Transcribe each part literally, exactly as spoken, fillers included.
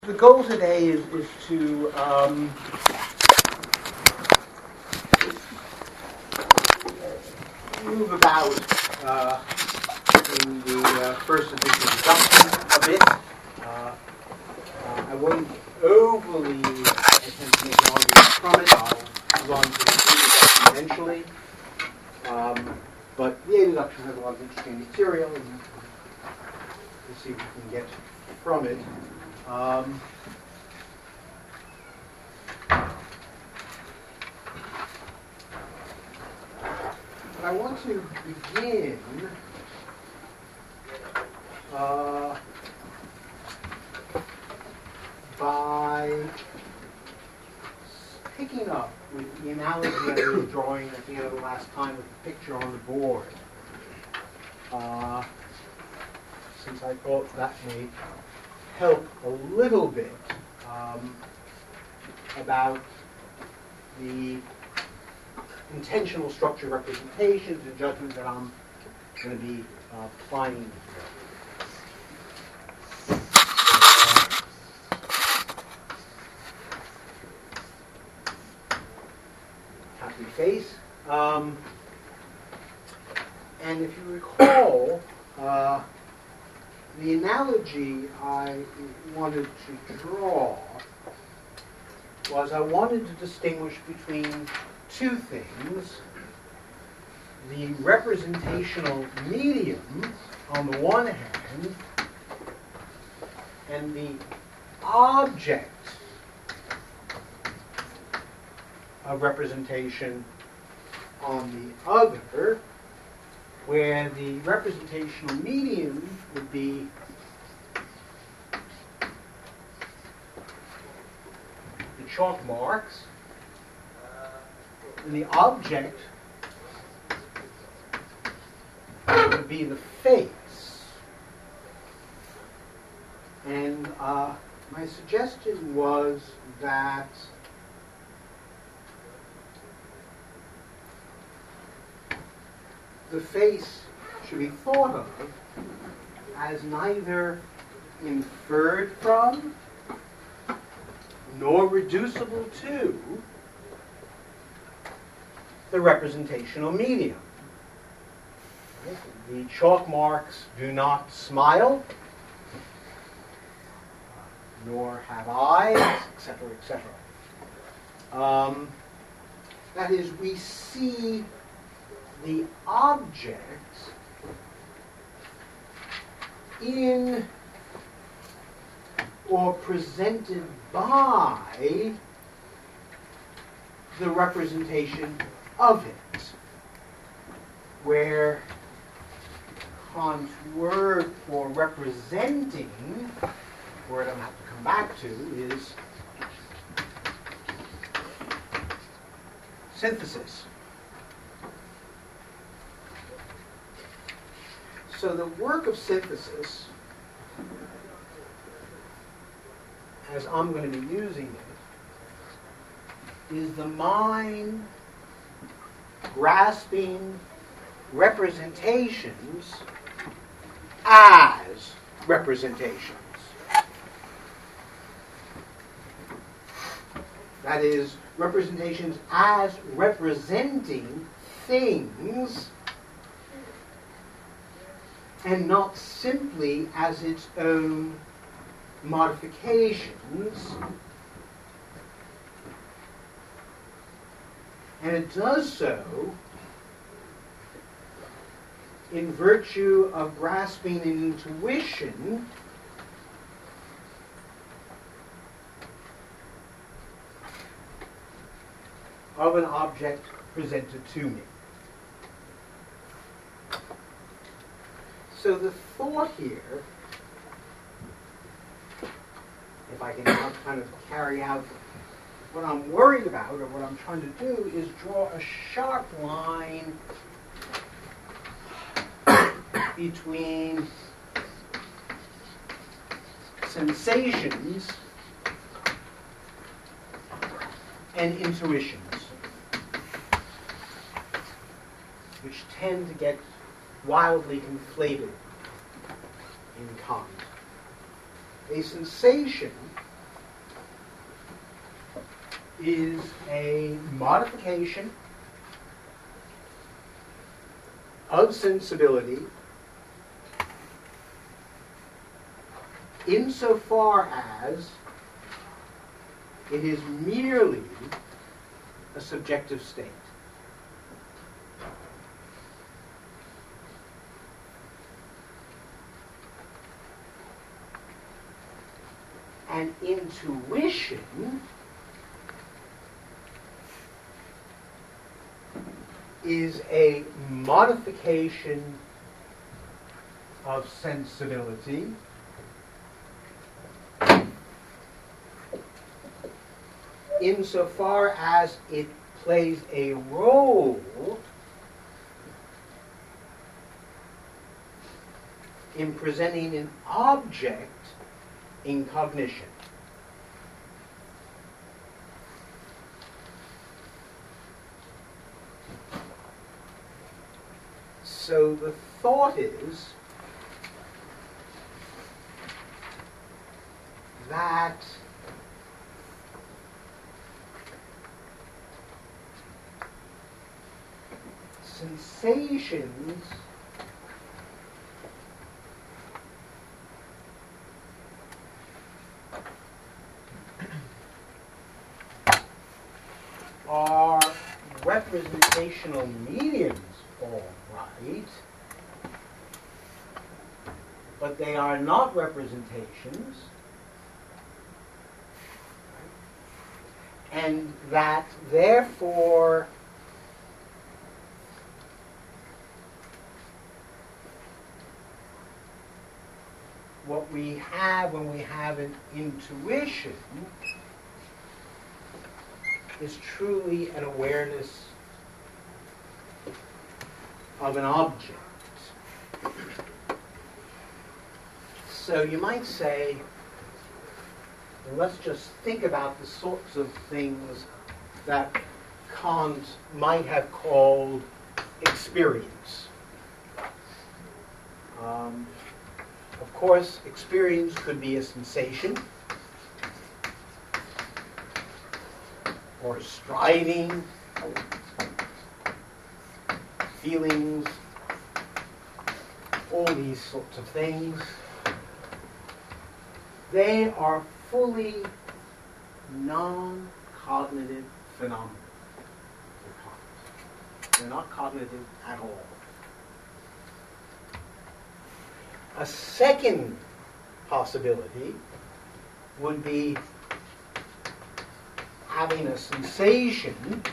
The goal today is, is to um, move about uh, in the uh, first edition introduction a bit. Uh, uh, I won't overly attempt to make an argument from it. I'll run through it eventually. Um, but the introduction has a lot of interesting material, and we'll see what we can get from it. Um, but I want to begin uh, by picking up with the analogy I was drawing at the end of the last time with the picture on the board, uh, since I thought that may help a little bit um, about the intentional structure representations and judgment that I'm going to be uh, applying here. Happy face. Um, and if you recall, uh, the analogy I wanted to draw was I wanted to distinguish between two things: the representational medium on the one hand and the object of representation on the other, where the representational medium would be the chalk marks, and the object would be the face. And uh, my suggestion was that the face should be thought of as neither inferred from nor reducible to the representational medium. The chalk marks do not smile, nor have eyes, et cetera, et cetera. Um, that is, we see the object in or presented by the representation of it, where Kant's word for representing, word I'm going to have to come back to, is synthesis. So the work of synthesis, as I'm going to be using it, is the mind grasping representations as representations. That is, representations as representing things, and not simply as its own modifications. And it does so in virtue of grasping an intuition of an object presented to me. So the thought here, if I can now kind of carry out what I'm worried about, or what I'm trying to do, is draw a sharp line between sensations and intuitions, which tend to get wildly conflated in Kant. A sensation is a modification of sensibility insofar as it is merely a subjective state. And intuition is a modification of sensibility insofar as it plays a role in presenting an object in cognition. So the thought is that sensations are representational mediums, all right, but they are not representations, and that therefore what we have when we have an intuition is truly an awareness of an object. So you might say, well, let's just think about the sorts of things that Kant might have called experience. Um, of course, experience could be a sensation, or striving, feelings, all these sorts of things. They are fully non-cognitive phenomena. They're not cognitive at all. A second possibility would be having a sensation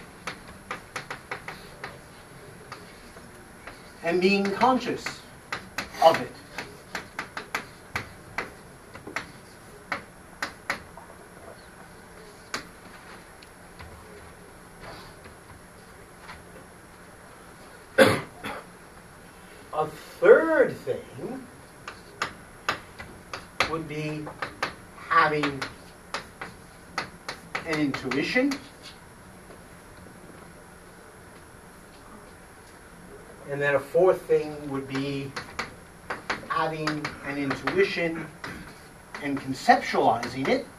and being conscious of it. A third thing would be having an intuition, and then a fourth thing would be having an intuition and conceptualizing it.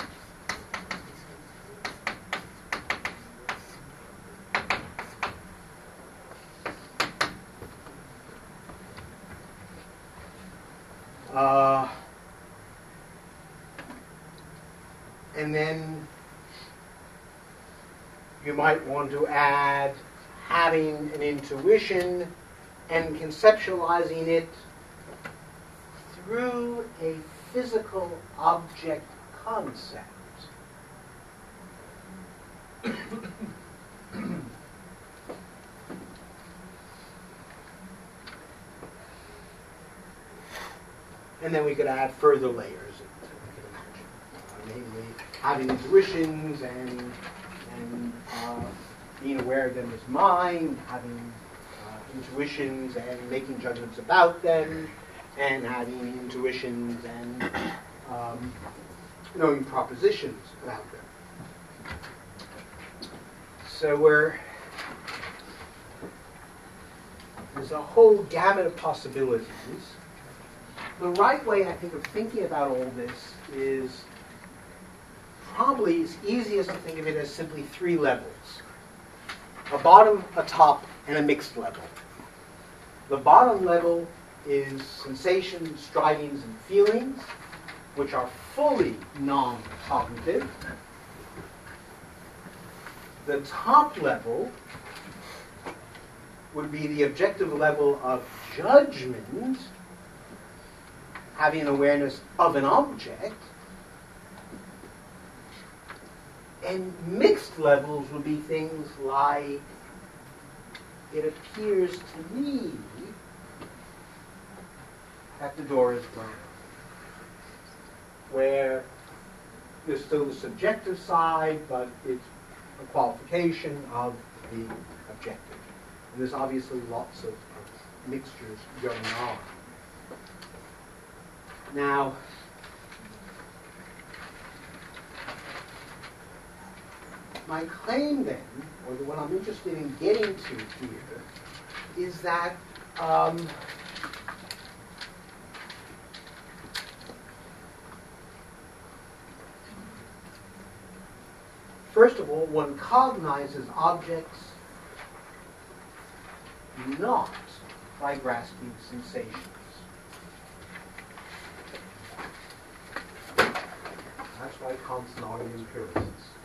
Uh, and then you might want to add having an intuition and conceptualizing it through a physical object concept. And then we could add further layers, we could imagine. Uh, namely, having intuitions and, and uh, being aware of them as mind, having uh, intuitions and making judgments about them, and having intuitions and um, knowing propositions about them. So we're, there's a whole gamut of possibilities. The right way, I think, of thinking about all this is probably it's easiest to think of it as simply three levels. A bottom, a top, and a mixed level. The bottom level is sensations, strivings, and feelings, which are fully non-cognitive. The top level would be the objective level of judgment, having an awareness of an object. And mixed levels would be things like, it appears to me that the door is broken, where there's still the subjective side, but it's a qualification of the objective. And there's obviously lots of, of mixtures going on. Now, my claim then, or the one I'm interested in getting to here, is that um, first of all, one cognizes objects not by grasping sensations. That's why Kant's not an empiricist.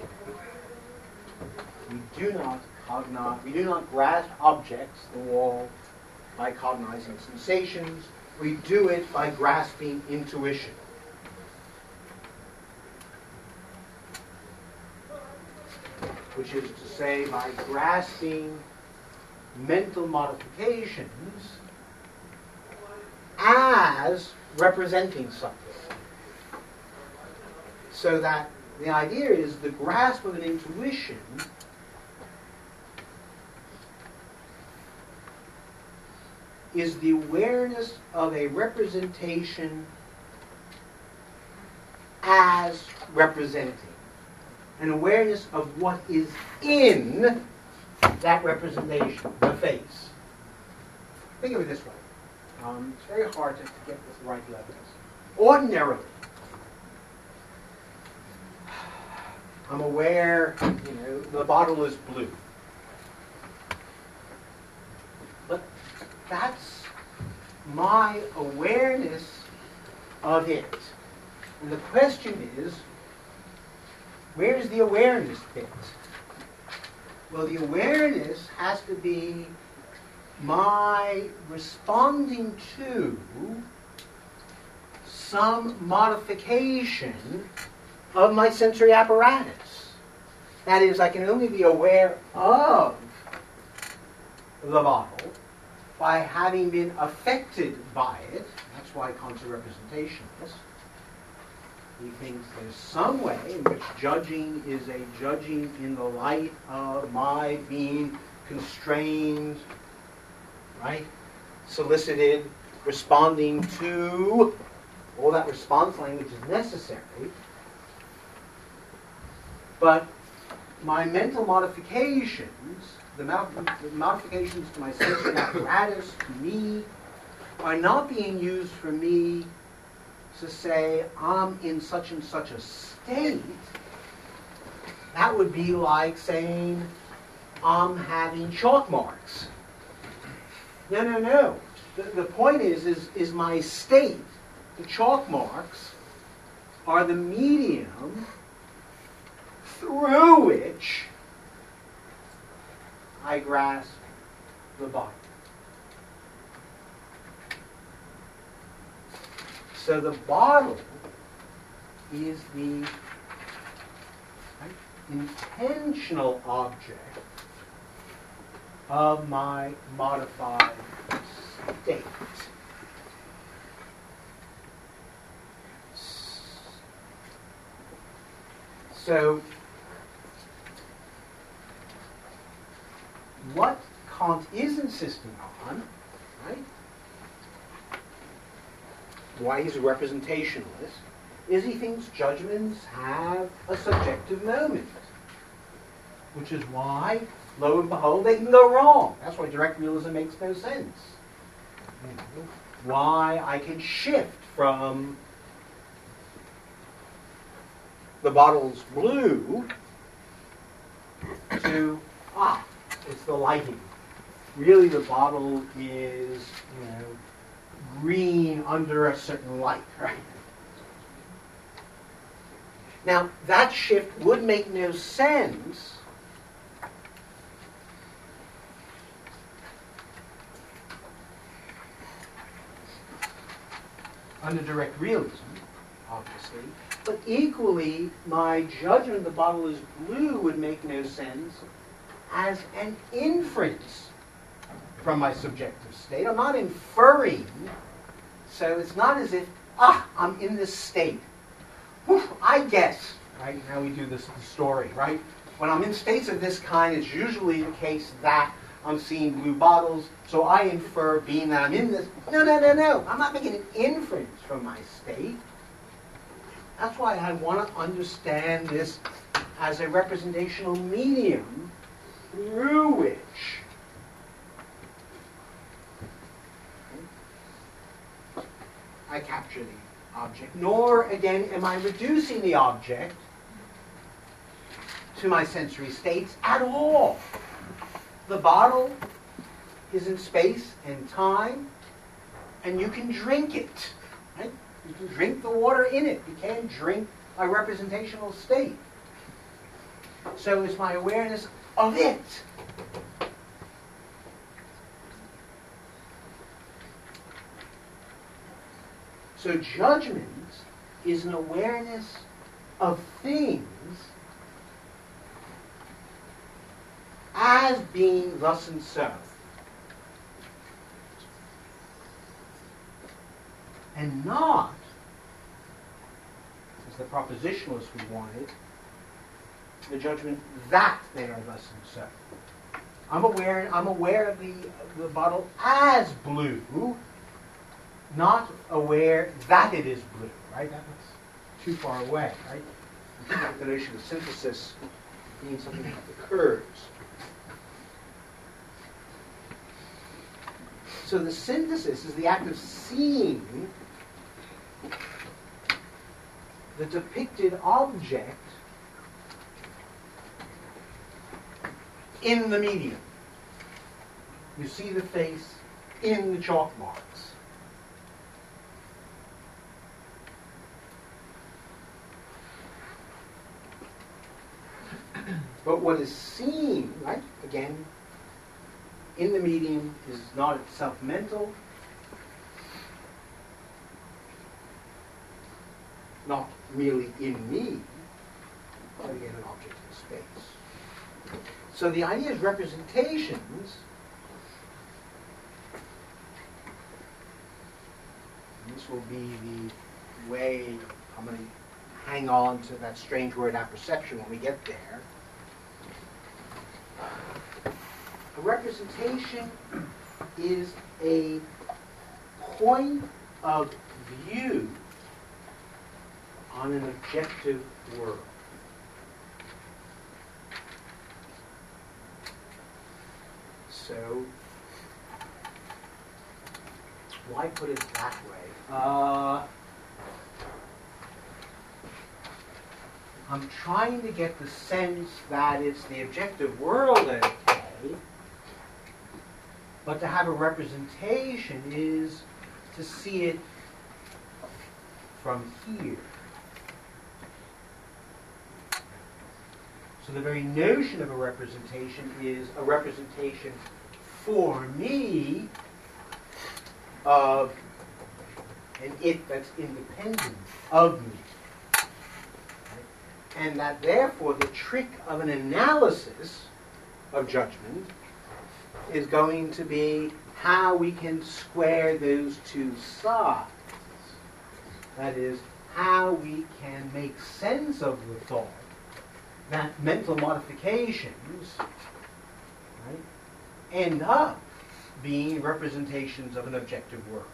We do not cognize, we do not grasp objects, the wall, by cognizing sensations. We do it by grasping intuition. Which is to say, by grasping mental modifications as representing something. So that the idea is the grasp of an intuition is the awareness of a representation as representing. An awareness of what is in that representation, the face. Think of it this way. Um, it's very hard to, to get this right levels. Ordinarily, I'm aware, you know, the bottle is blue. But that's my awareness of it. And the question is, where's the awareness bit? Well, the awareness has to be my responding to some modification of my sensory apparatus. That is, I can only be aware of the bottle by having been affected by it. That's why Kant's a representationalist. He thinks there's some way in which judging is a judging in the light of my being constrained, right? Solicited, responding to, all that response language is necessary. But my mental modifications, the, mod- the modifications to my sensory apparatus, to me, are not being used for me to say, I'm in such and such a state. That would be like saying, I'm having chalk marks. No, no, no. The, the point is, is, is my state, the chalk marks, are the medium through which I grasp the body. So the bottle is the right, intentional object of my modified state. So what Kant is insisting on, right, why he's a representationalist, is he thinks judgments have a subjective moment. Which is why, lo and behold, they can go wrong. That's why direct realism makes no sense. You know, why I can shift from the bottle's blue to, ah, it's the lighting. Really the bottle is, you know, green under a certain light, right? Now, that shift would make no sense under direct realism, obviously, but equally, my judgment of the bottle is blue would make no sense as an inference from my subjective state. I'm not inferring, so it's not as if, ah, I'm in this state. Whew, I guess, right? Now we do this story, right? When I'm in states of this kind, it's usually the case that I'm seeing blue bottles, so I infer, being that I'm in this. No, no, no, no. I'm not making an inference from my state. That's why I want to understand this as a representational medium through which I capture the object. Nor, again, am I reducing the object to my sensory states at all. The bottle is in space and time, and you can drink it. Right? You can drink the water in it. You can't drink a representational state. So it's my awareness of it. So judgment is an awareness of things as being thus and so. And not, as the propositionalists would want it, the judgment that they are thus and so. I'm aware, I'm aware of the, the bottle as blue, not aware that it is blue, right? That's too far away, right? The notion of synthesis being something that occurs. So the synthesis is the act of seeing the depicted object in the medium. You see the face in the chalk marks. But what is seen, right, again, in the medium is not itself mental, not merely in me, but again an object in space. So the idea is representations, and this will be the way I'm going to hang on to that strange word apperception when we get there. A representation is a point of view on an objective world. So, why put it that way? Uh, I'm trying to get the sense that it's the objective world, okay, but to have a representation is to see it from here. So the very notion of a representation is a representation for me of an it that's independent of me. Right? And that therefore the trick of an analysis of judgment is going to be how we can square those two sides. That is, how we can make sense of the thought that mental modifications, right, end up being representations of an objective world.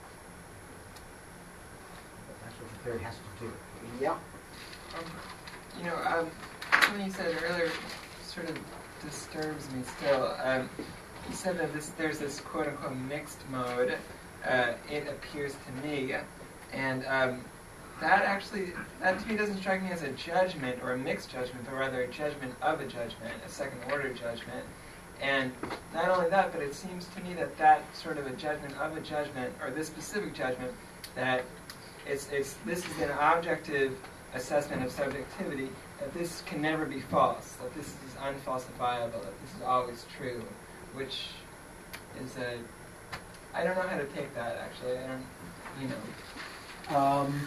That's what the theory has to do. Yeah? Um, you know, um, something you said earlier sort of disturbs me still. Um, you said that this, there's this quote-unquote mixed mode, uh, it appears to me, and um, that actually, that to me doesn't strike me as a judgment or a mixed judgment, but rather a judgment of a judgment, a second order judgment. And not only that, but it seems to me that that sort of a judgment of a judgment, or this specific judgment, that it's, it's this is an objective assessment of subjectivity, that this can never be false, that this is unfalsifiable, that this is always true, which is a, I don't know how to take that actually, I don't, you know. Um,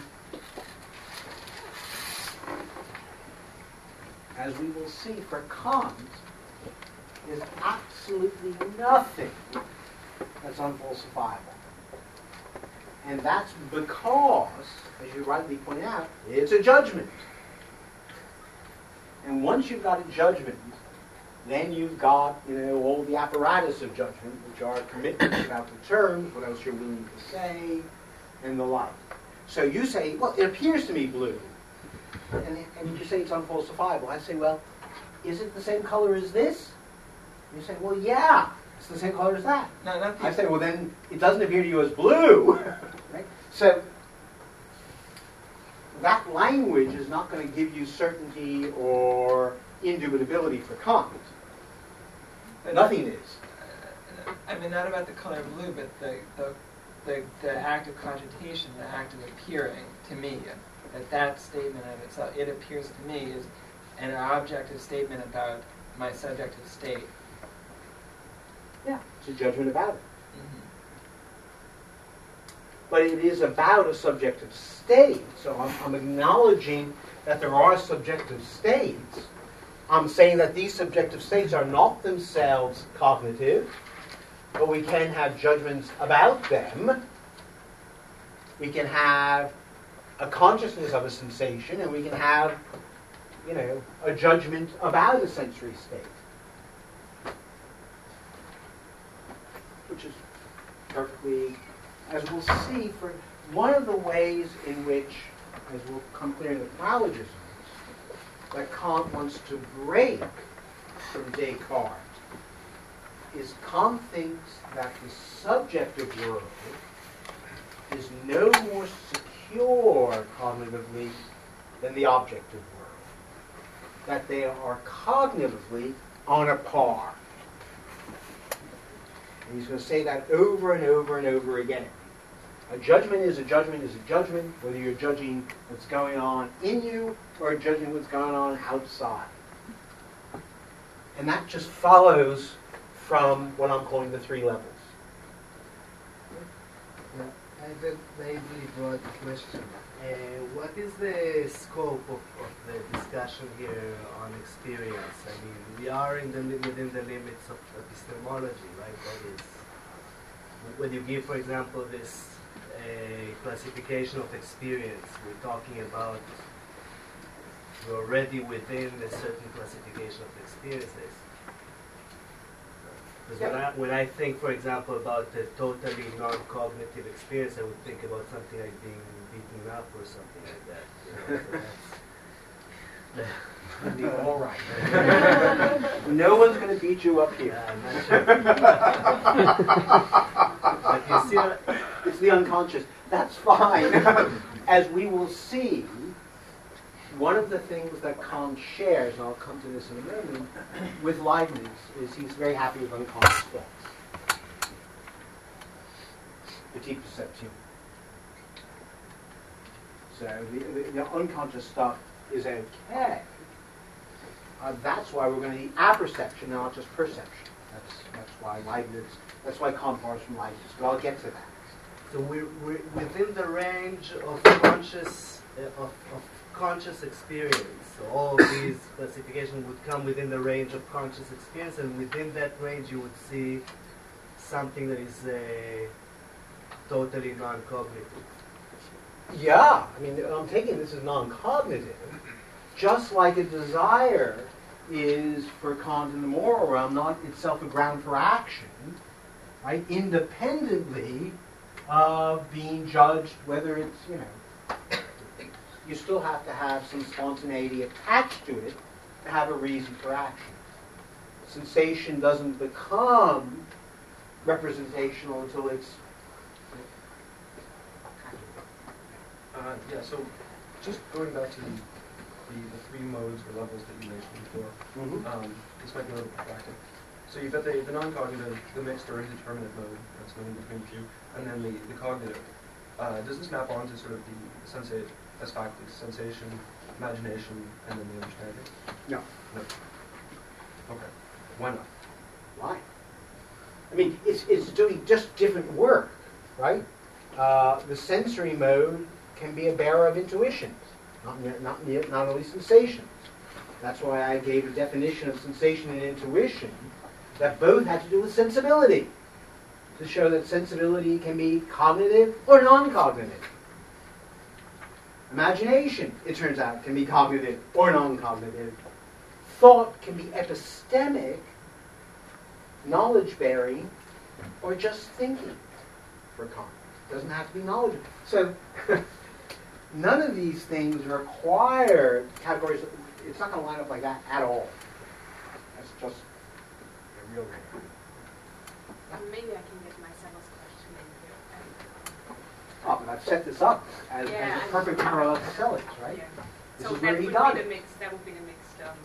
as we will see, for Kant, there's absolutely nothing that's unfalsifiable. And that's because, as you rightly point out, it's a judgment. And once you've got a judgment, then you've got, you know, all the apparatus of judgment, which are commitments about the terms, what else you're willing to say, and the like. So you say, well, it appears to me blue, and, and you say it's unfalsifiable. I say, well, is it the same color as this? And you say, well, yeah, it's the same color as that. No, not the I say, well, then it doesn't appear to you as blue. Right? So that language is not going to give you certainty or indubitability for Kant. But Nothing is. I mean, not about the color blue, but the, the the the act of cogitation, the act of appearing to me, that that statement of itself, it appears to me, is an objective statement about my subjective state. Yeah, it's a judgment about it. Mm-hmm. But it is about a subjective state. So I'm, I'm acknowledging that there are subjective states. I'm saying that these subjective states are not themselves cognitive, but we can have judgments about them. We can have a consciousness of a sensation, and we can have, you know, a judgment about a sensory state, which is perfectly, as we'll see, for one of the ways in which, as will come clear in the paralogisms, that Kant wants to break from Descartes is Kant thinks that the subjective world is no more secure cognitively than the objective world. That they are cognitively on a par. And he's going to say that over and over and over again. A judgment is a judgment is a judgment, whether you're judging what's going on in you or judging what's going on outside. And that just follows from what I'm calling the three levels. I have a maybe broad question. Uh, what is the scope of, of the discussion here on experience? I mean, we are in the, within the limits of epistemology, right? That is, when you give, for example, this uh, classification of experience, we're talking about we're already within a certain classification of experiences. Because when, I, when I think, for example, about the totally non-cognitive experience, I would think about something like being beaten up or something like that. You know, so It'll be all right. No one's going to beat you up here. Yeah, I'm not sure. But you see what, It's the unconscious. That's fine. As we will see, one of the things that Kant shares, and I'll come to this in a moment, with Leibniz is he's very happy with unconscious thoughts. Petit perception. So the, the, the unconscious stuff is okay. Uh, that's why we're going to need apperception, not just perception. That's that's why Leibniz. That's why Kant borrows from Leibniz. But I'll get to that. so we're, we're within the range of conscious uh, of, of conscious experience. So all of these classifications would come within the range of conscious experience, and within that range you would see something that is uh, totally non-cognitive. Yeah, I mean, I'm taking this as non-cognitive, just like a desire is, for Kant in the moral realm, not itself a ground for action, right? Independently of being judged, whether it's, you know, you still have to have some spontaneity attached to it to have a reason for action. Sensation doesn't become representational until it's Uh, yeah, so just going back to the, the, the three modes or levels that you mentioned before, Mm-hmm. um, this might be a little protracted. So you've got the, the non-cognitive, the mixed or indeterminate mode, that's the one between the two, and then the, the cognitive. Uh, does this map onto sort of the, the sensate as faculties, sensation, imagination, and then the understanding? No. No. Okay. Why not? Why? I mean, it's, it's doing just different work, right? Uh, the sensory mode can be a bearer of intuitions, not, ne- not, ne- not only sensations. That's why I gave a definition of sensation and intuition that both had to do with sensibility, to show that sensibility can be cognitive or non-cognitive. Imagination, it turns out, can be cognitive or non-cognitive. Thought can be epistemic, knowledge-bearing, or just thinking for Kant. It doesn't have to be knowledge. So none of these things require categories. It's not going to line up like that at all. That's just a real rare. Maybe I can get my Segel's question in here. Oh, but I've set this up as, Yeah, as a I- perfect parallel to Selig's, right? Yeah. This So is where that he would got be it. the mix. That would be the mixed, um,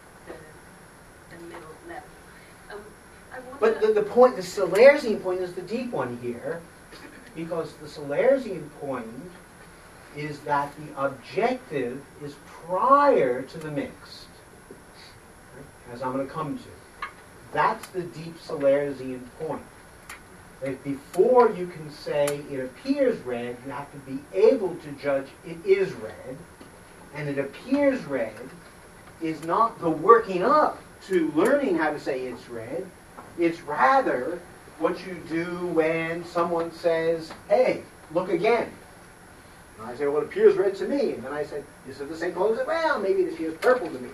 the, the middle level. Um, I wonder. But the, the point, the Salerzian point is the deep one here, because the Salerzian point is that the objective is prior to the mixed, right? As I'm going to come to. That's the deep Salerzian point. That before you can say it appears red, you have to be able to judge it is red, and it appears red is not the working up to learning how to say it's red. It's rather what you do when someone says, hey, look again. And I say, well, it appears red to me. And then I say, is it the same color? I say, well, maybe it appears purple to me.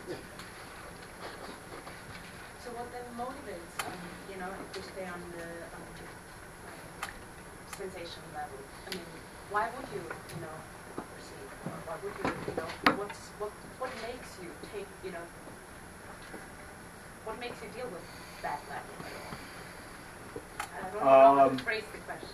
So what then motivates, um, you know, if we stay on the um, um, sensation level? I mean, why would you, you know, perceive? Or why would you, you know, what's, what, what makes you take, you know, what makes you deal with that level at all? I don't know how Um, to phrase the question.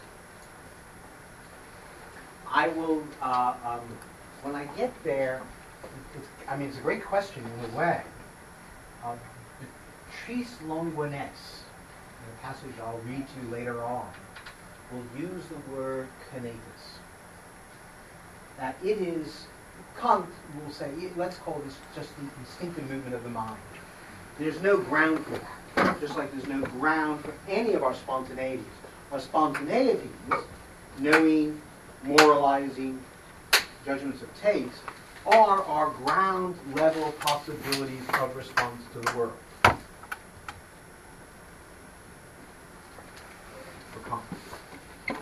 I will, uh, um, when I get there, it's, I mean, it's a great question in a way. Uh, Patrice Longuenesse, in a passage I'll read to you later on, will use the word kinesis. That it is, Kant will say, let's call this just the instinctive movement of the mind. There's no ground for that, just like there's no ground for any of our spontaneities. Our spontaneities, knowing, moralizing, judgments of taste, are our ground level possibilities of response to the world. For Kant.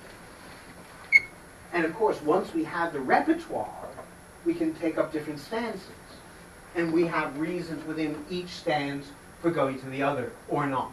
And of course, once we have the repertoire, we can take up different stances. And we have reasons within each stance for going to the other, or not.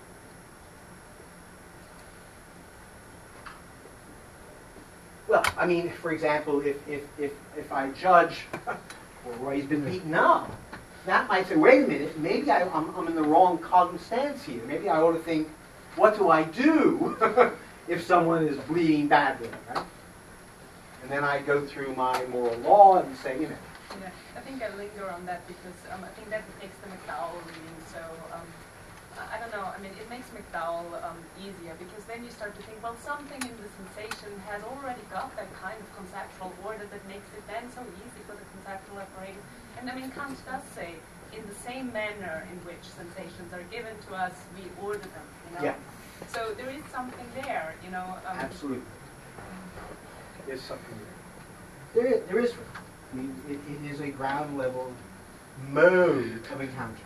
Well, I mean, for example, if, if, if, if I judge, well, Roy's been beaten up, that might say, wait a minute, maybe I, I'm, I'm in the wrong cognitive stance here. Maybe I ought to think, what do I do if someone is bleeding badly, right? And then I go through my moral law and say, you know, Yeah, I think I linger on that because um, I think that takes the McDowell reading. So um, I, I don't know. I mean, it makes McDowell um, easier because then you start to think, well, something in the sensation has already got that kind of conceptual order that makes it then so easy for the conceptual apparatus. And I mean, Kant does say, in the same manner in which sensations are given to us, we order them. You know. Yeah. So there is something there. You know. Um, absolutely. There's something there. There is. There is. I mean, it, it is a ground level mode of encounter,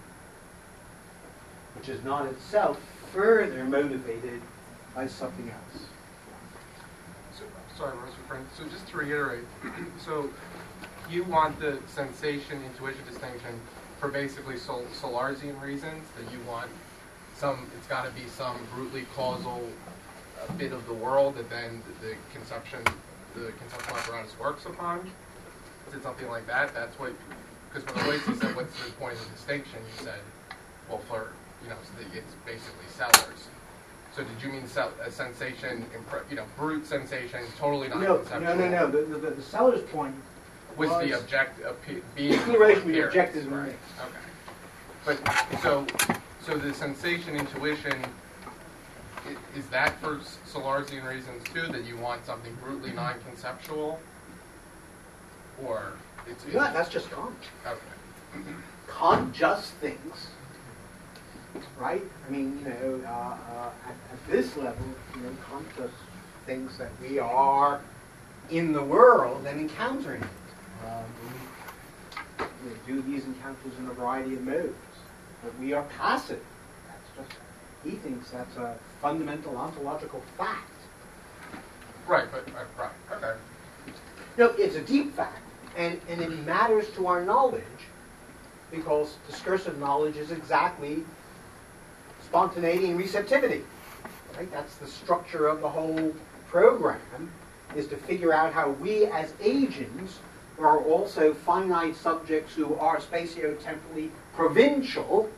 which is not itself further motivated by something else. So, sorry, Rose, friend. So just to reiterate, so you want the sensation intuition distinction for basically sol- Salarzian reasons, that you want some, it's got to be some brutally causal uh, bit of the world that then the, the conception, the conceptual apparatus works upon. Is it something like that? That's what, because when Aloysius said, what's the point of distinction, you said, well, for, you know, it's basically sellers. So did you mean se- a sensation, impre- you know, brute sensation, totally No, non-conceptual? no, no, no. The, the, the seller's point Was the was object appe- being exploration with appearance, objective and right? mixed. Okay. But so, so the sensation, intuition, i- is that for S- Solarzian reasons too? That you want something brutally non-conceptual, or it's, it's Yeah, that's just Kant. okay. Kant just thinks, right? I mean, you know, uh, uh, at, at this level, you know, Kant just thinks that we are in the world and encountering it. Um, we, we do these encounters in a variety of modes, but we are passive. That's just, he thinks that's a fundamental ontological fact. Right, but uh, right, okay. No, it's a deep fact, and, and it matters to our knowledge because discursive knowledge is exactly spontaneity and receptivity. Right? That's the structure of the whole program, is to figure out how we as agents are also finite subjects who are spatio-temporally provincial,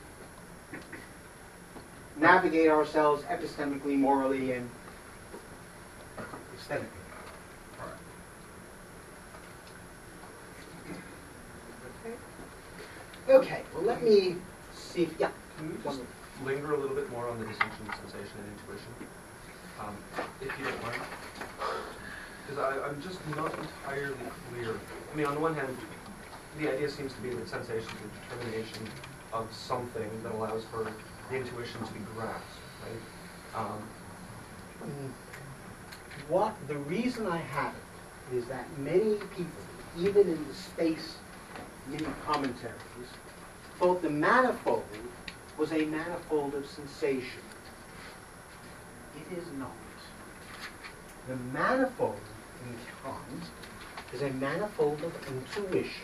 navigate ourselves epistemically, morally, and aesthetically. Okay, well let me see if, yeah. Can we just linger a little bit more on the distinction of sensation and intuition, um, if you don't mind? Because I'm just not entirely clear. I mean, on the one hand, the idea seems to be that sensation is a determination of something that allows for the intuition to be grasped, right? Um, What the reason I have it is that many people, even in the space mini commentaries, thought the manifold was a manifold of sensation. It is not. The manifold in Kant is a manifold of intuition.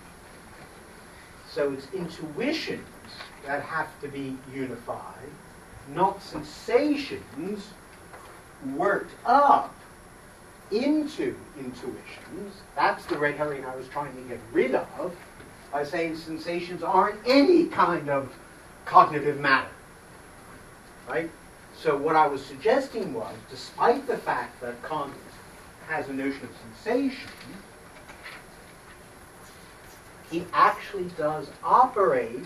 So it's intuitions that have to be unified, not sensations worked up into intuitions. That's the red herring I was trying to get rid of by saying sensations aren't any kind of cognitive matter. Right? So what I was suggesting was, despite the fact that Kant has a notion of sensation, he actually does operate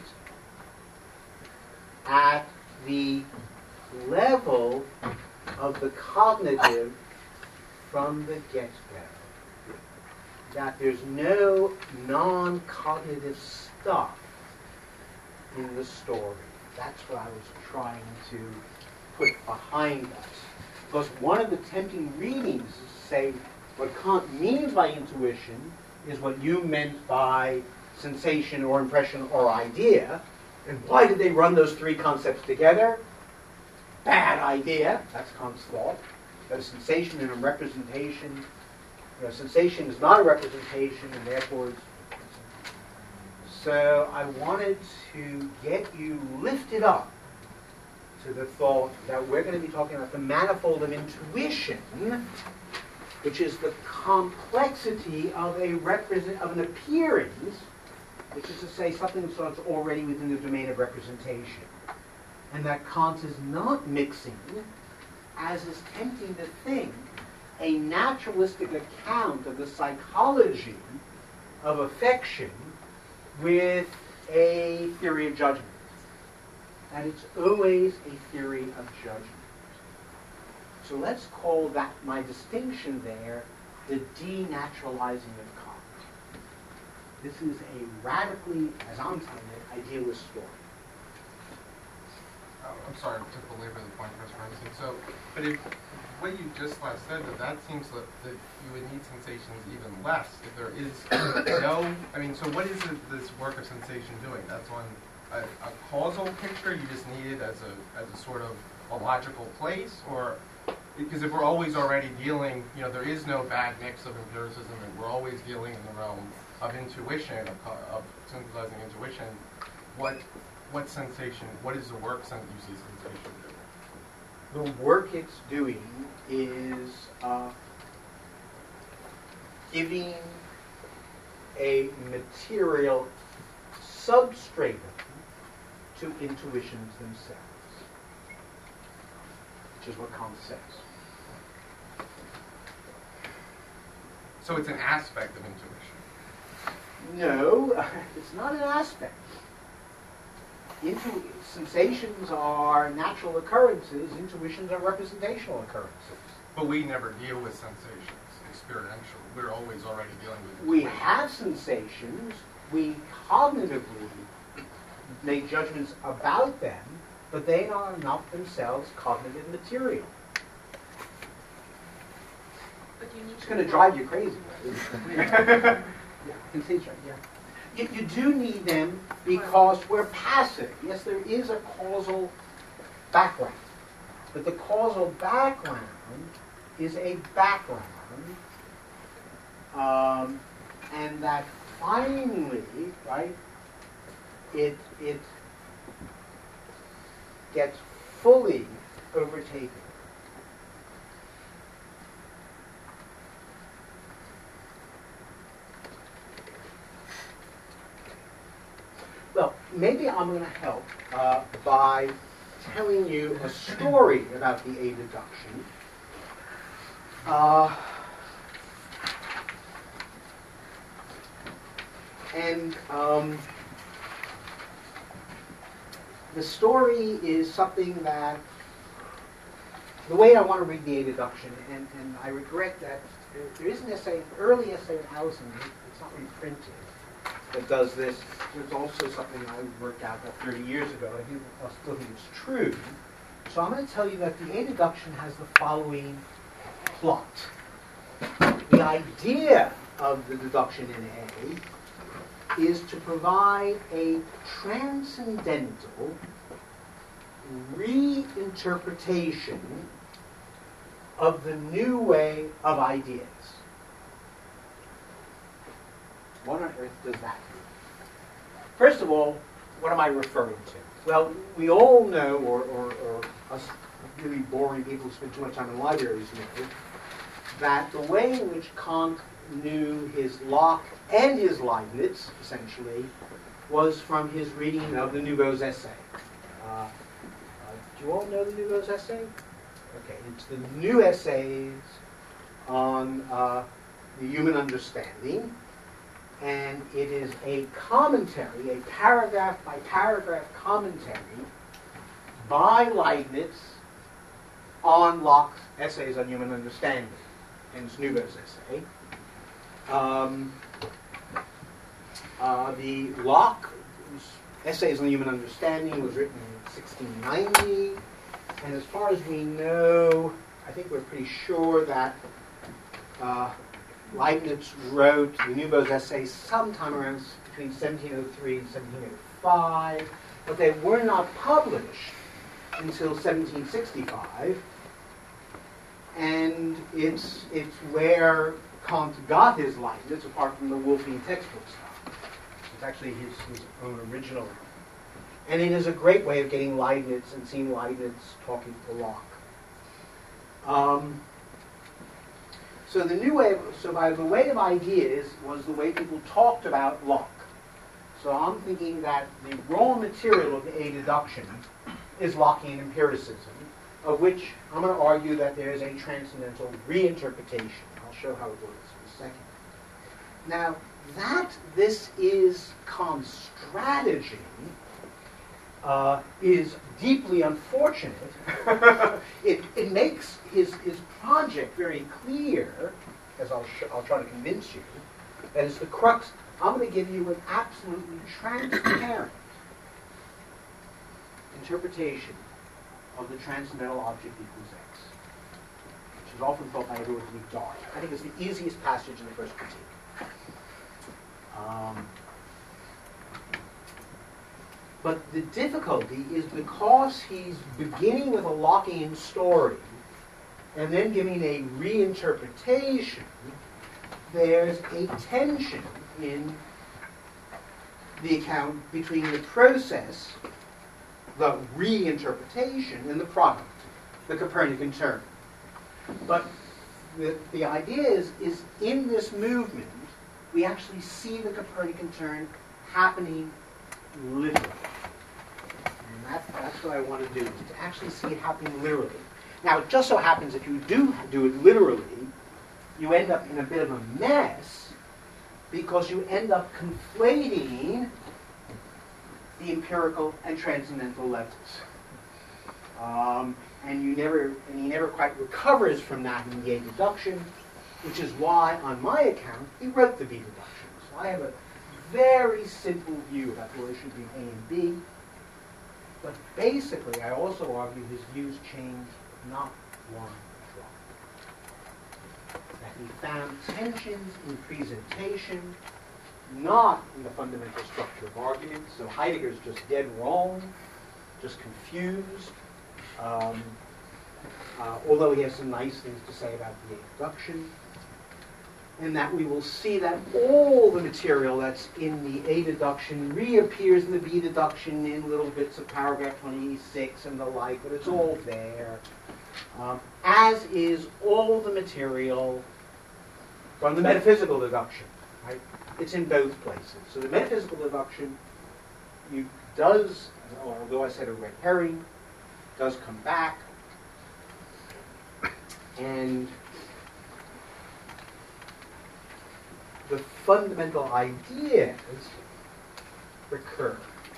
at the level of the cognitive from the get-go. That there's no non-cognitive stuff in the story. That's what I was trying to put behind us. Because one of the tempting readings is to say what Kant means by intuition is what you meant by sensation or impression or idea. And why did they run those three concepts together? Bad idea. That's Kant's thought. That a sensation and a representation, you know, sensation is not a representation, and therefore it's... So I wanted to get you lifted up to the thought that we're going to be talking about the manifold of intuition, which is the complexity of a represent of an appearance, which is to say something that's already within the domain of representation. And that Kant is not mixing, as is tempting to think, a naturalistic account of the psychology of affection with a theory of judgment. And it's always a theory of judgment. So let's call that, my distinction there, the denaturalizing of Kant. This is a radically, as I'm telling it, idealist story. I'm sorry to belabor the point, Professor Bernstein. So, but if what you just last said, that that seems that, that you would need sensations even less if there is no. I mean, so what is it, this work of sensation doing? That's on a, a causal picture. You just need it as a as a sort of a logical place, or because if we're always already dealing, you know, there is no bad mix of empiricism, and we're always dealing in the realm of intuition, of, of synthesizing intuition. What What sensation, what is the work that you see sensation doing? The work it's doing is uh, giving a material substratum to intuitions themselves. which is what Kant says. So it's an aspect of intuition. No, it's not an aspect. Intu- sensations are natural occurrences, intuitions are representational occurrences. But we never deal with sensations experientially. We're always already dealing with We intuition. have sensations, we cognitively make judgments about them, but they are not themselves cognitive material. But you need It's to going to have- drive you crazy. Yeah, Kinsee's right, yeah. You, you do need them because we're passive. Yes, there is a causal background. But the causal background is a background, um, and that finally, right, it, it gets fully overtaken. Well, maybe I'm going to help uh, by telling you a story about the A deduction. Uh, and um, the story is something that, the way I want to read the A deduction, and, and I regret that there, there is an essay, an early essay in Allison, it's not reprinted, that does this. There's also something I worked out about thirty years ago. I, think, I still think it's true. So I'm going to tell you that the A deduction has the following plot. The idea of the deduction in A is to provide a transcendental reinterpretation of the new way of ideas. What on earth does that mean? First of all, what am I referring to? Well, we all know, or, or, or us really boring people who spend too much time in libraries know, that the way in which Kant knew his Locke and his Leibniz, essentially, was from his reading of the Nouveau's essay. Uh, uh, do you all know the Nouveau's essay? Okay, it's the new essays on uh, the human understanding, and it is a commentary, a paragraph by paragraph commentary by Leibniz on Locke's essays on human understanding, and Nouveau's essay. Um, uh, the Locke's essays on human understanding was written in sixteen ninety, and as far as we know, I think we're pretty sure that uh, Leibniz wrote the Nouveau's essays sometime around s- between seventeen oh three and seventeen oh five, but they were not published until seventeen sixty-five, and it's it's where Kant got his Leibniz, apart from the Wolfian textbook stuff. It's actually his, his own original. And it is a great way of getting Leibniz and seeing Leibniz talking to Locke. Um, so the new way, of, so by the way of ideas was the way people talked about Locke. So I'm thinking that the raw material of the A deduction is Lockean empiricism, of which I'm going to argue that there is a transcendental reinterpretation. I'll show how it works in a second. Now, that this is Kant's strategy uh, is deeply unfortunate. it, it makes his, his project very clear, as I'll, sh- I'll try to convince you, that is the crux. I'm going to give you an absolutely transparent interpretation of the transcendental object equals X, which is often thought by everyone to be dark. I think it's the easiest passage in the first critique. Um, but the difficulty is because he's beginning with a Lockean story and then giving a reinterpretation, there's a tension in the account between the process, the reinterpretation, and the product, the Copernican turn. But the, the idea is, is in this movement, we actually see the Copernican turn happening literally. And that, that's what I want to do, is to actually see it happening literally. Now, it just so happens if you do do it literally, you end up in a bit of a mess because you end up conflating the empirical and transcendental levels. Um, and you never and he never quite recovers from that in the A deduction, which is why, on my account, he wrote the B deduction. So I have a very simple view about where it should be A and B. But basically, I also argue his views changed not one drop. That he found tensions in presentation, not in the fundamental structure of arguments. So Heidegger's just dead wrong, just confused. Um, uh, although he has some nice things to say about the introduction. And that we will see that all the material that's in the A deduction reappears in the B deduction in little bits of paragraph twenty-six and the like, but it's all there. Um, as is all the material from the metaphysical deduction, right? It's in both places. So the metaphysical deduction you, does, although I said a red herring, does come back, and the fundamental ideas recur.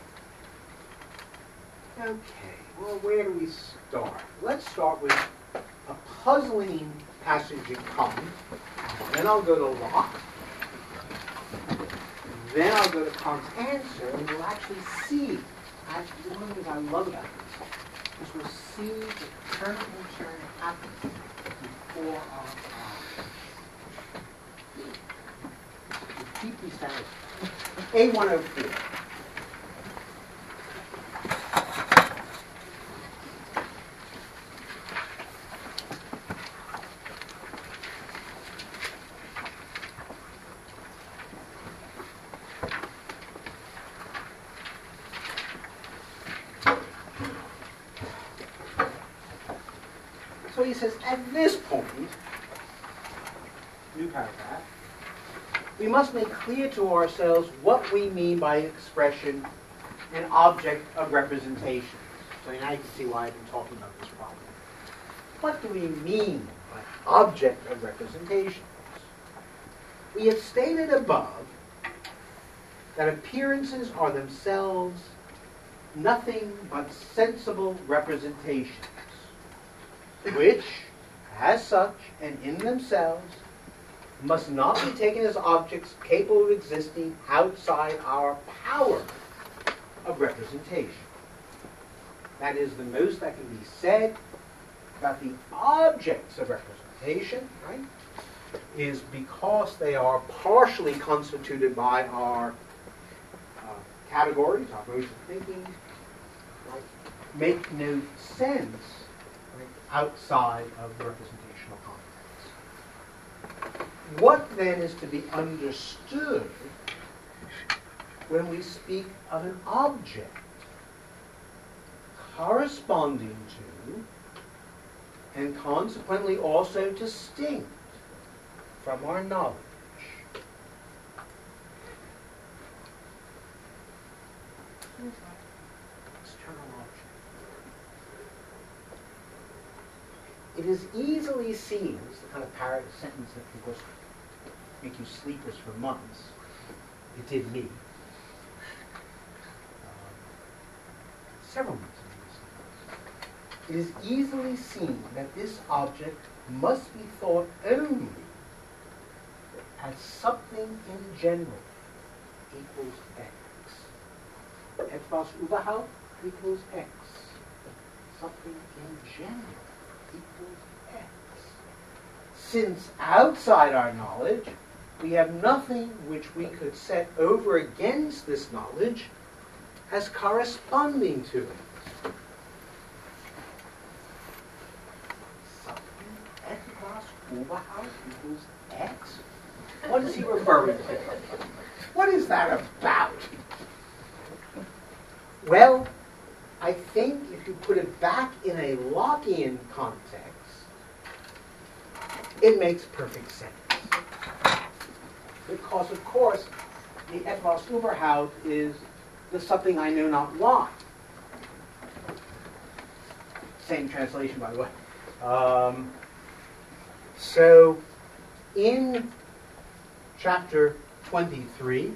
Okay, well, where do we start? Let's start with a puzzling passage in Kant. Then I'll go to Locke. Then I'll go to Kant's answer, and we'll actually see. Actually, one of the things I love about this is we'll see the turn and turn happen before our eyes. Deeply satisfied. A one oh four. So he says, at this point, new paragraph, we must make clear to ourselves what we mean by expression and object of representation. So now you can see why I've been talking about this problem. What do we mean by object of representations? We have stated above that appearances are themselves nothing but sensible representations, which, as such and in themselves, must not be taken as objects capable of existing outside our power of representation. That is, the most that can be said about the objects of representation, right, is because they are partially constituted by our uh, categories, our modes of thinking, right, make no sense right, outside of the representational context. What then is to be understood when we speak of an object corresponding to and consequently also distinct from our knowledge? External object. It is easily seen, this is the kind of parrot sentence that can, of course, make you sleepless for months. It did me. Um, several months. It is easily seen that this object must be thought only as something in general equals x. Etwas überhaupt equals x. Something in general equals x. Since outside our knowledge, we have nothing which we could set over against this knowledge as corresponding to it. Überhaupt equals x? What is he referring to? What is that about? Well, I think if you put it back in a Lockean context, it makes perfect sense. Because, of course, the etwas überhaupt is the something I know not why. Same translation, by the way. Um, so, in chapter twenty-three,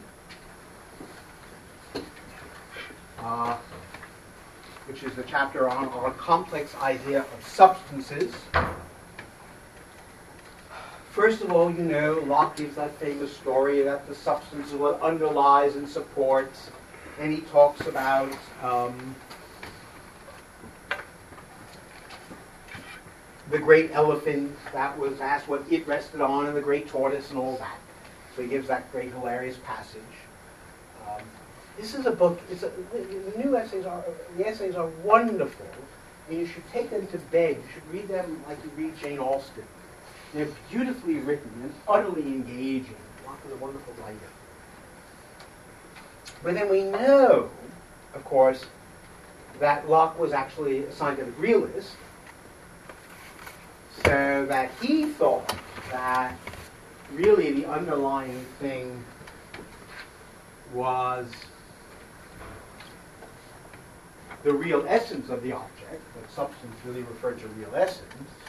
uh, which is the chapter on our complex idea of substances, first of all, you know, Locke gives that famous story that the substance is what underlies and supports, and he talks about um, the great elephant that was asked what it rested on, and the great tortoise and all that. So he gives that great hilarious passage. Um, this is a book. It's a, the, the new essays are the essays are wonderful, and you should take them to bed. You should read them like you read Jane Austen. They're beautifully written and utterly engaging. Locke is a wonderful writer. But then we know, of course, that Locke was actually a scientific realist, so that he thought that really the underlying thing was the real essence of the object, that substance really referred to real essence.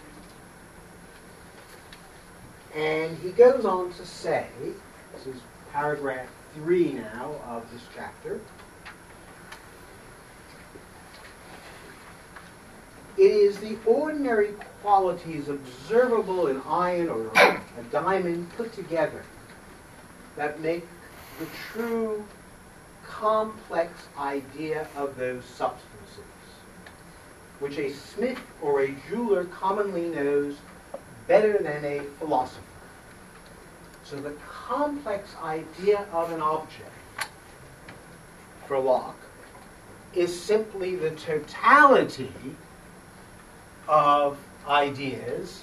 And he goes on to say, this is paragraph three now of this chapter, it is the ordinary qualities observable in iron or a diamond put together that make the true complex idea of those substances, which a smith or a jeweler commonly knows better than a philosopher. So the complex idea of an object, for Locke, is simply the totality of ideas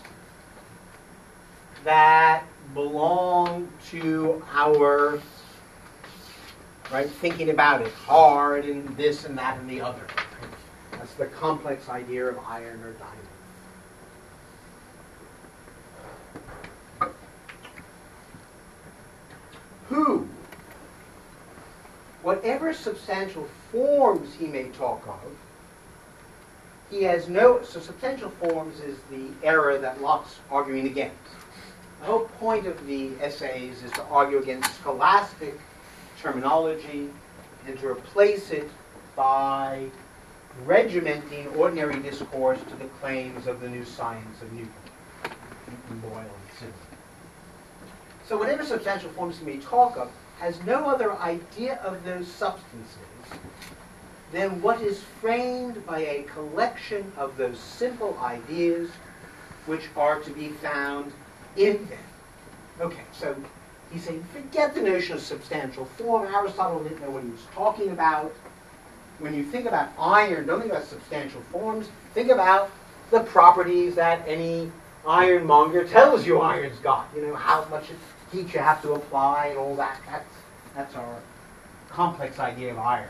that belong to our, right, thinking about it hard and this and that and the other. That's the complex idea of iron or diamond. Who, whatever substantial forms he may talk of, he has no, so substantial forms is the error that Locke's arguing against. The whole point of the essays is to argue against scholastic terminology and to replace it by regimenting ordinary discourse to the claims of the new science of Newton, Newton, Boyle, and Simon. So whatever substantial forms he may talk of has no other idea of those substances than what is framed by a collection of those simple ideas which are to be found in them. Okay, so he's saying, forget the notion of substantial form. Aristotle didn't know what he was talking about. When you think about iron, don't think about substantial forms. Think about the properties that any ironmonger tells you iron's got. You know, how much heat you have to apply and all that. That's, that's our complex idea of iron.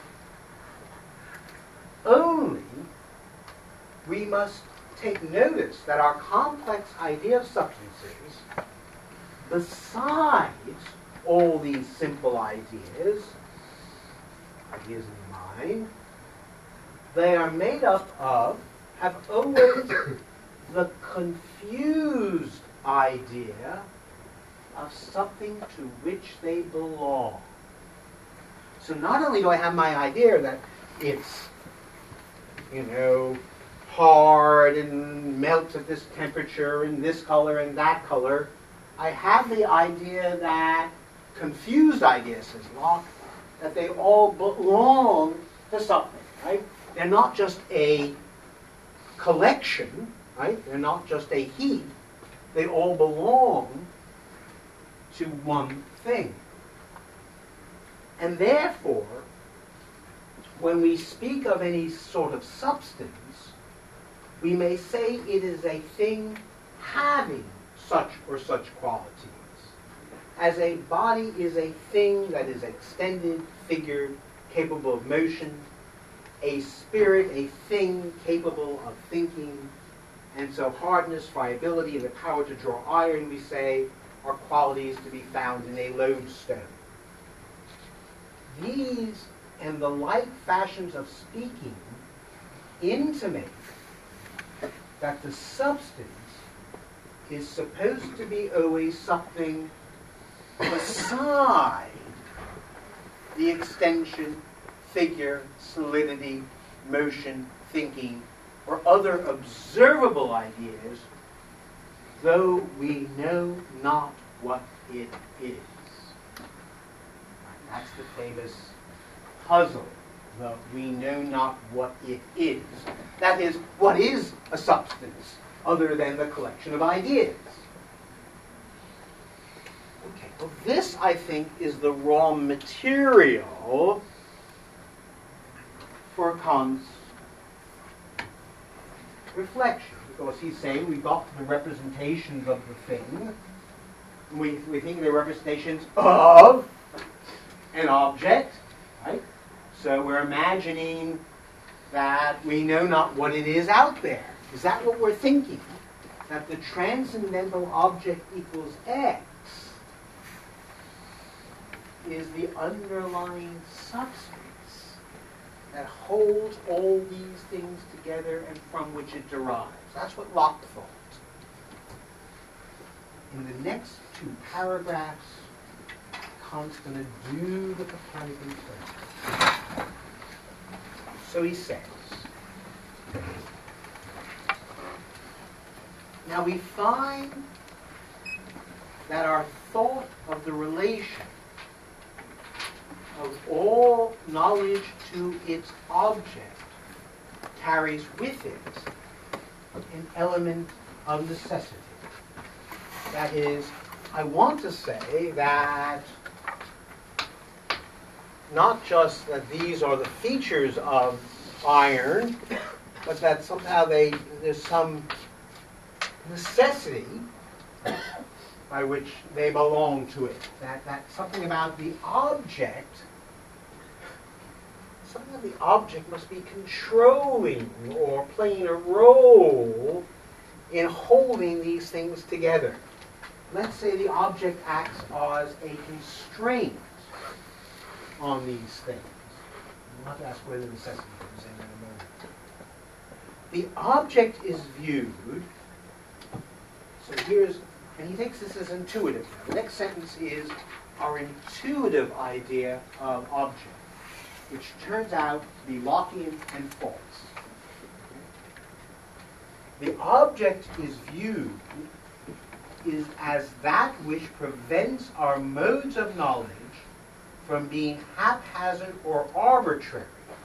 Only we must take notice that our complex idea of substances, besides all these simple ideas, ideas in the mind, they are made up of, have always the confused idea of something to which they belong. So not only do I have my idea that it's, you know, hard and melts at this temperature and this color and that color, I have the idea that, confused idea, says Locke, that they all belong to something, right? They're not just a collection, right? They're not just a heap. They all belong to one thing. And therefore, when we speak of any sort of substance, we may say it is a thing having such or such qualities. As a body is a thing that is extended, figured, capable of motion, a spirit, a thing capable of thinking, and so hardness, friability, and the power to draw iron, we say, are qualities to be found in a lodestone. These and the like fashions of speaking intimate that the substance is supposed to be always something beside the extension, figure, solidity, motion, thinking, or other observable ideas, though we know not what it is. That's the famous puzzle, though we know not what it is. That is, what is a substance other than the collection of ideas? Okay, well, this, I think, is the raw material for Kant's reflection, because he's saying we've got the representations of the thing, we, we think they're representations of an object, right? So we're imagining that we know not what it is out there. Is that what we're thinking? That the transcendental object equals X is the underlying substance that holds all these things together and from which it derives. That's what Locke thought. In the next two paragraphs, Kant's going to do the Copernican thing. So he says, now we find that our thought of the relation of all knowledge to its object carries with it an element of necessity. That is, I want to say that not just that these are the features of iron, but that somehow they there's some necessity by which they belong to it. That that something about the object, something about the object must be controlling or playing a role in holding these things together. Let's say the object acts as a constraint on these things. I'll have to ask where the necessity comes in in a moment. The object is viewed, so here's, and he takes this as intuitive. The next sentence is our intuitive idea of object, which turns out to be Lockean and false. The object is viewed is as that which prevents our modes of knowledge from being haphazard or arbitrary.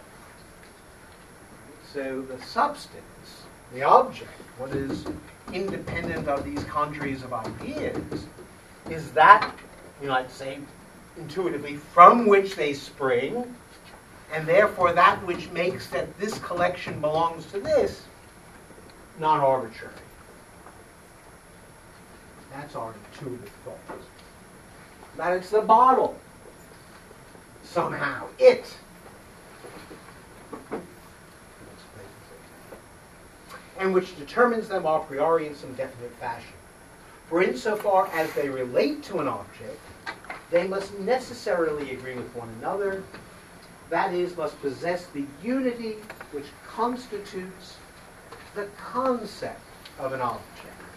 So the substance, the object, what is independent of these congeries of ideas, is that, you might say, intuitively, from which they spring, and therefore that which makes that this collection belongs to this, non-arbitrary. That's our intuitive thought. That it's the bottle. Somehow, it. And which determines them a priori in some definite fashion. For insofar as they relate to an object, they must necessarily agree with one another, that is, must possess the unity which constitutes the concept of an object.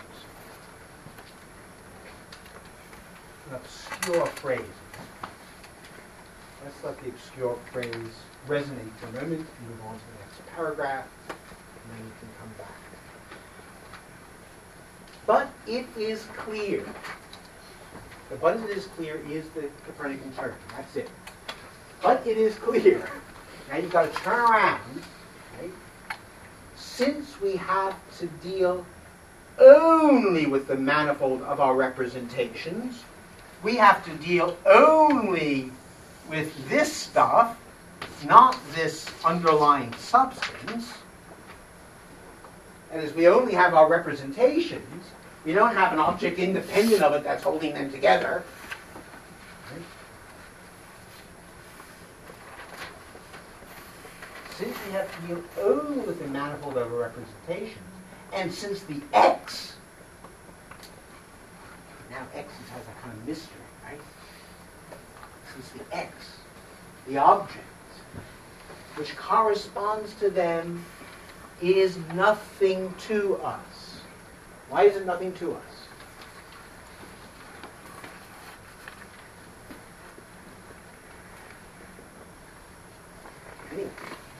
An obscure phrase. Let's let the obscure phrase resonate for a moment and move on to the next paragraph, and then we can come back. But it is clear. The but it is clear is the Copernican term. That's it. But it is clear. Now you've got to turn around. Right? Since we have to deal only with the manifold of our representations, we have to deal only with this stuff, not this underlying substance. And as we only have our representations, we don't have an object independent of it that's holding them together. Right? Since we have to deal only with the manifold of our representations, and since the X, now X has a kind of mystery, right? Since the X, the object, which corresponds to them is nothing to us. Why is it nothing to us? Anyway.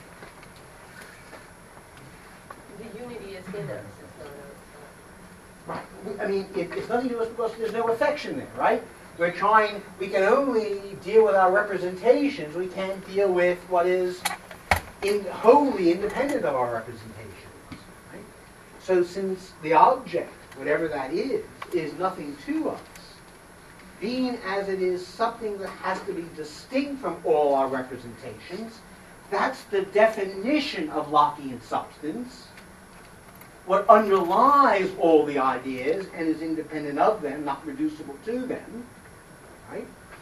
The unity is in us. Right. I mean, it, it's nothing to us because there's no affection there, right? We're trying, we can only deal with our representations. We can't deal with what is in, wholly independent of our representations. Right? So since the object, whatever that is, is nothing to us, being as it is something that has to be distinct from all our representations, that's the definition of Lockean substance. What underlies all the ideas and is independent of them, not reducible to them, right?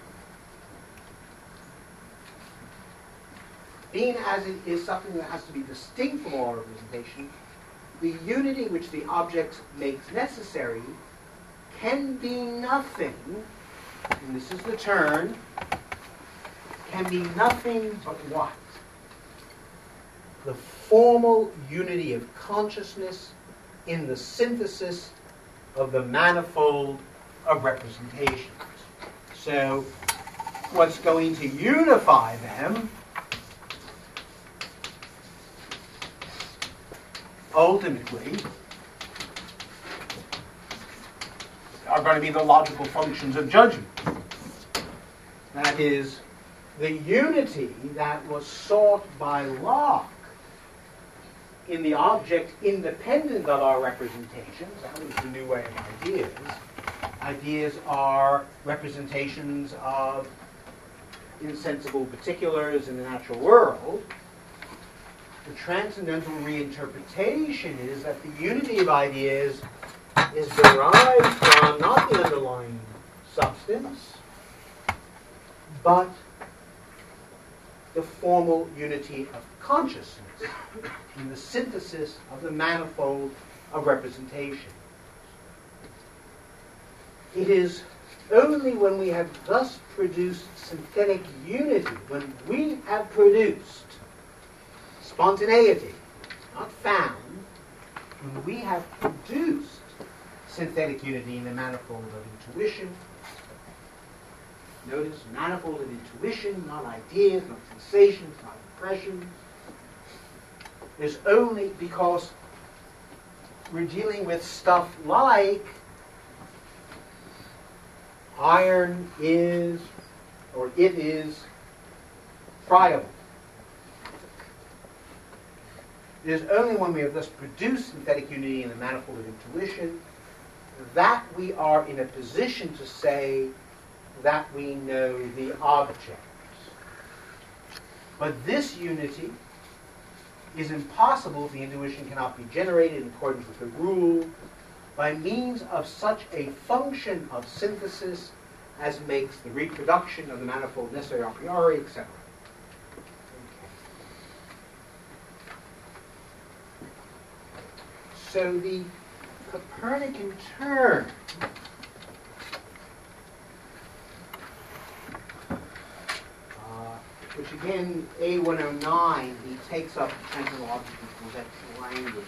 Being as it is something that has to be distinct from all representation, the unity which the object makes necessary can be nothing, and this is the turn, can be nothing but what? The formal unity of consciousness in the synthesis of the manifold of representations. So, what's going to unify them ultimately are going to be the logical functions of judgment. That is, the unity that was sought by Locke in the object independent of our representations. That was the new way of ideas. Ideas are representations of insensible particulars in the natural world. The transcendental reinterpretation is that the unity of ideas is derived from not the underlying substance, but the formal unity of consciousness in the synthesis of the manifold of representation. It is only when we have thus produced synthetic unity, when we have produced spontaneity, not found, when we have produced synthetic unity in the manifold of intuition. Notice, manifold of intuition, not ideas, not sensations, not impressions. There's only because we're dealing with stuff like iron is, or it is, friable. It is only when we have thus produced synthetic unity in the manifold of intuition that we are in a position to say that we know the object. But this unity is impossible if the intuition cannot be generated in accordance with the rule by means of such a function of synthesis as makes the reproduction of the manifold necessary a priori, et cetera. So the Copernican term uh, which again, A one oh nine, he takes up the transcendental object in conventional language.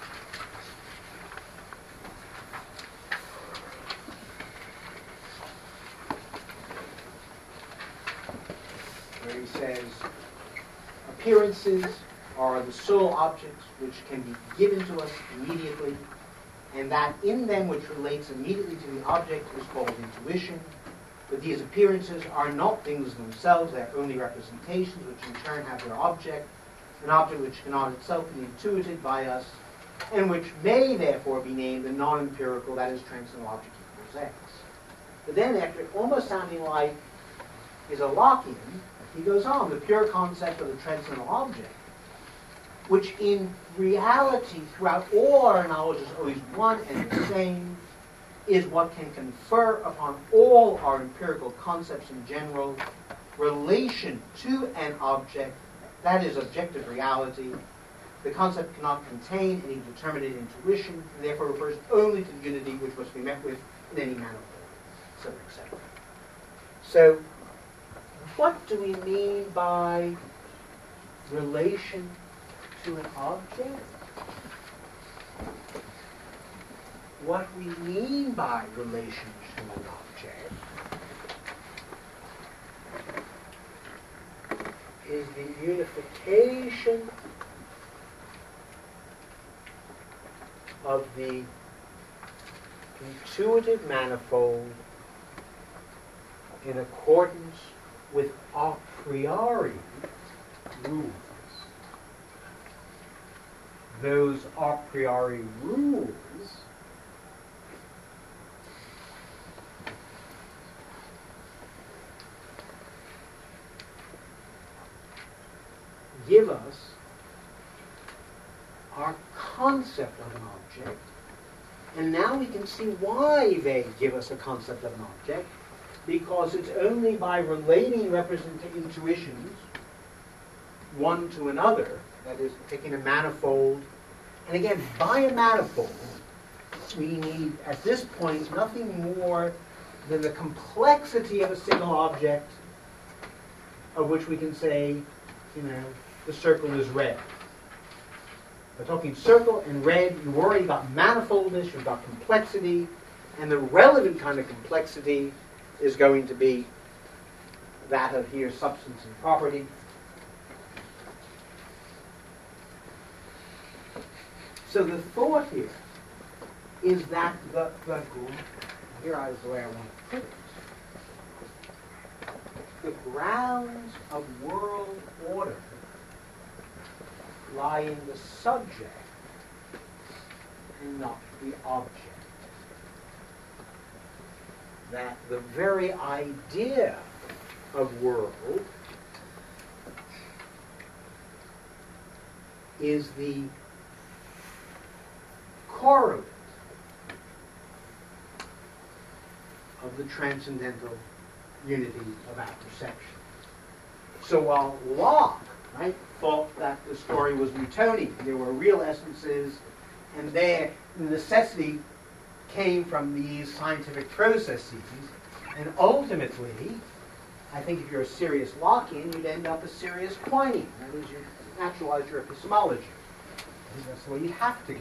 Where he says, appearances are the sole objects which can be given to us immediately, and that in them which relates immediately to the object is called intuition. But these appearances are not things themselves, they are only representations which in turn have their object, an object which cannot itself be intuited by us, and which may therefore be named the non-empirical, that is, transcendental object equals X. But then after almost sounding like is a Lockean, he goes on, the pure concept of the transcendental object, which in reality throughout all our knowledge is always one and the same, is what can confer upon all our empirical concepts in general relation to an object, that is objective reality. The concept cannot contain any determinate intuition, and therefore refers only to the unity which must be met with in any manifold, et cetera, et cetera. So, what do we mean by relation to an object? what we mean by relation to an object is the unification of the intuitive manifold in accordance with a priori rules. Those a priori rules give us our concept of an object, and now we can see why they give us a concept of an object, because it's only by relating represent intuitions one to another, that is, taking a manifold, and again, by a manifold, we need, at this point, nothing more than the complexity of a single object, of which we can say, you know, the circle is red. We're talking circle and red, you've already got manifoldness, you've got complexity, and the relevant kind of complexity is going to be that of here substance and property. So the thought here is that the, the here is the way I want to put it. The grounds of world order lie in the subject and not the object. That the very idea of world is the correlate of the transcendental unity of our perception. So while Locke, right, thought that the story was Newtonian, there were real essences, and their necessity came from these scientific processes, and ultimately, I think if you're a serious Lockean, you'd end up a serious Quinian. That is, you naturalize your epistemology. I think that's the way you have to go.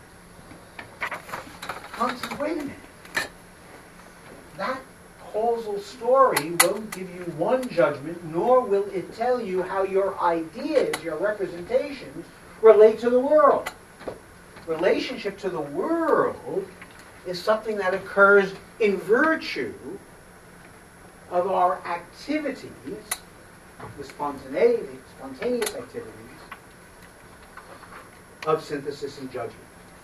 Kant says, wait a minute. That causal story won't give you one judgment, nor will it tell you how your ideas, your representations, relate to the world. Relationship to the world is something that occurs in virtue of our activities, the spontaneity, spontaneous activities of synthesis and judgment.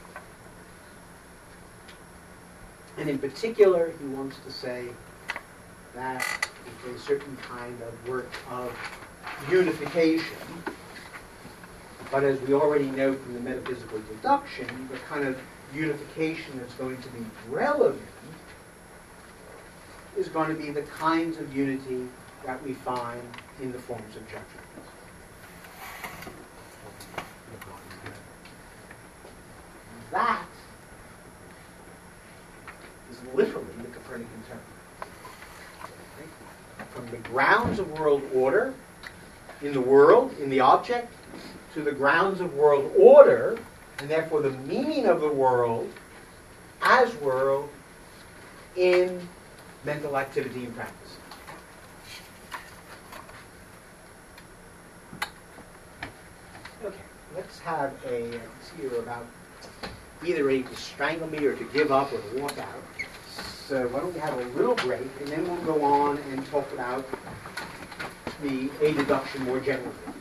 And in particular, he wants to say that it's a certain kind of work of unification. But as we already know from the metaphysical deduction, the kind of unification that's going to be relevant is going to be the kinds of unity that we find in the forms of judgment. That is literally the Copernican term. Okay? From the grounds of world order in the world, in the object, to the grounds of world order, and therefore the meaning of the world as world in mental activity and practice. Okay, let's have a, I can see you're about either ready to strangle me or to give up or to walk out. So why don't we have a little break, and then we'll go on and talk about the A deduction more generally.